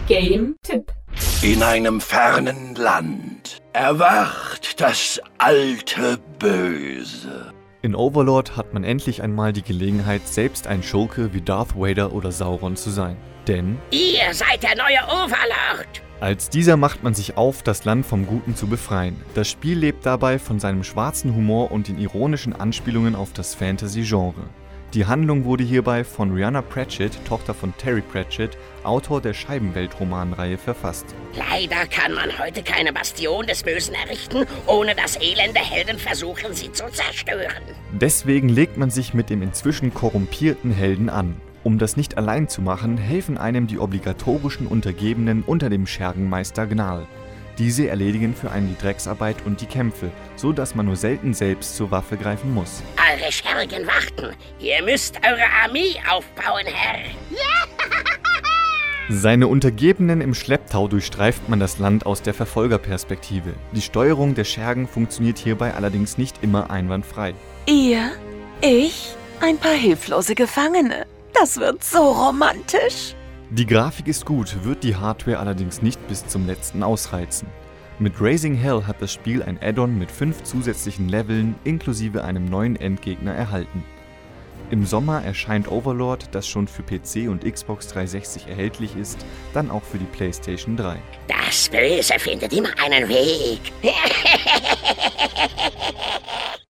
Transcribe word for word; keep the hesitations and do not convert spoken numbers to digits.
Game-Tipp. In einem fernen Land erwacht das alte Böse. In Overlord hat man endlich einmal die Gelegenheit, selbst ein Schurke wie Darth Vader oder Sauron zu sein. Denn ihr seid der neue Overlord! Als dieser macht man sich auf, das Land vom Guten zu befreien. Das Spiel lebt dabei von seinem schwarzen Humor und den ironischen Anspielungen auf das Fantasy-Genre. Die Handlung wurde hierbei von Rhianna Pratchett, Tochter von Terry Pratchett, Autor der Scheibenwelt-Romanreihe, verfasst. Leider kann man heute keine Bastion des Bösen errichten, ohne dass elende Helden versuchen, sie zu zerstören. Deswegen legt man sich mit dem inzwischen korrumpierten Helden an. Um das nicht allein zu machen, helfen einem die obligatorischen Untergebenen unter dem Schergenmeister Gnal. Diese erledigen für einen die Drecksarbeit und die Kämpfe, so dass man nur selten selbst zur Waffe greifen muss. Eure Schergen warten. Ihr müsst eure Armee aufbauen, Herr. Seine Untergebenen im Schlepptau durchstreift man das Land aus der Verfolgerperspektive. Die Steuerung der Schergen funktioniert hierbei allerdings nicht immer einwandfrei. Ihr, ich, ein paar hilflose Gefangene. Das wird so romantisch. Die Grafik ist gut, wird die Hardware allerdings nicht bis zum letzten ausreizen. Mit Raising Hell hat das Spiel ein Add-on mit fünf zusätzlichen Leveln inklusive einem neuen Endgegner erhalten. Im Sommer erscheint Overlord, das schon für P C und Xbox dreihundertsechzig erhältlich ist, dann auch für die PlayStation drei. Das Böse findet immer einen Weg.